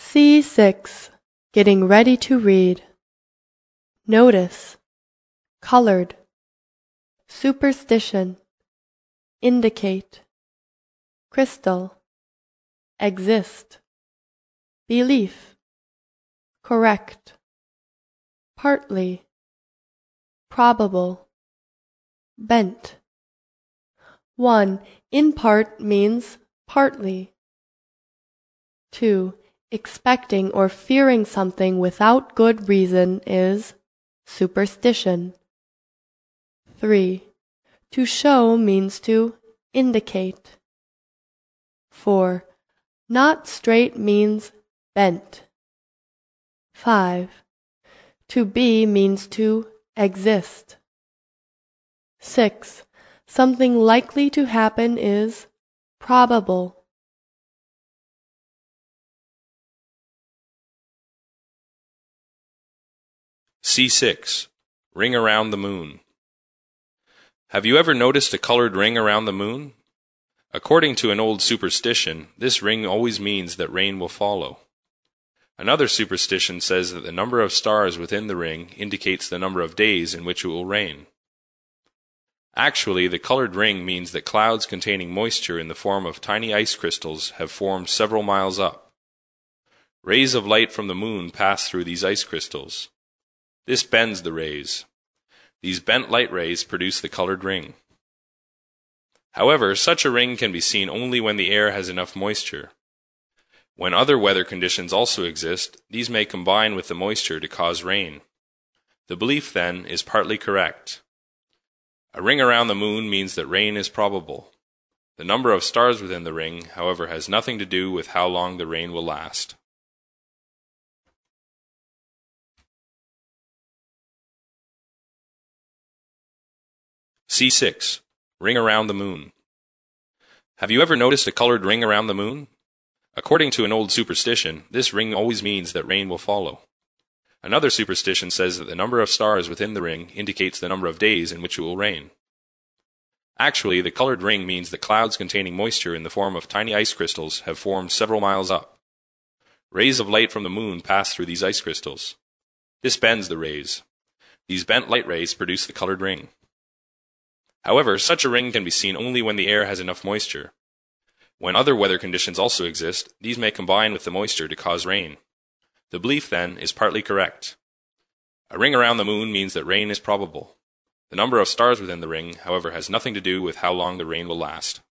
C6. Getting ready to read. Notice. Colored. Superstition. Indicate. Crystal. Exist. Belief. Correct. Partly. Probable. Bent. 1. In part means partly. 2. Expecting or fearing something without good reason is superstition. 3. To show means to indicate. 4. Not straight means bent. 5. To be means to exist. 6. Something likely to happen is probable. C6. Ring around the moon. Have you ever noticed a colored ring around the moon? According to an old superstition, this ring always means that rain will follow. Another superstition says that the number of stars within the ring indicates the number of days in which it will rain. Actually, the colored ring means that clouds containing moisture in the form of tiny ice crystals have formed several miles up. Rays of light from the moon pass through these ice crystals. This bends the rays. These bent light rays produce the colored ring. However, such a ring can be seen only when the air has enough moisture. When other weather conditions also exist, these may combine with the moisture to cause rain. The belief, then, is partly correct. A ring around the moon means that rain is probable. The number of stars within the ring, however, has nothing to do with how long the rain will last. C6. Ring around the moon. Have you ever noticed a colored ring around the moon? According to an old superstition, this ring always means that rain will follow. Another superstition says that the number of stars within the ring indicates the number of days in which it will rain. Actually, the colored ring means that clouds containing moisture in the form of tiny ice crystals have formed several miles up. Rays of light from the moon pass through these ice crystals. This bends the rays. These bent light rays produce the colored ring. However, such a ring can be seen only when the air has enough moisture. When other weather conditions also exist, these may combine with the moisture to cause rain. The belief, then, is partly correct. A ring around the moon means that rain is probable. The number of stars within the ring, however, has nothing to do with how long the rain will last.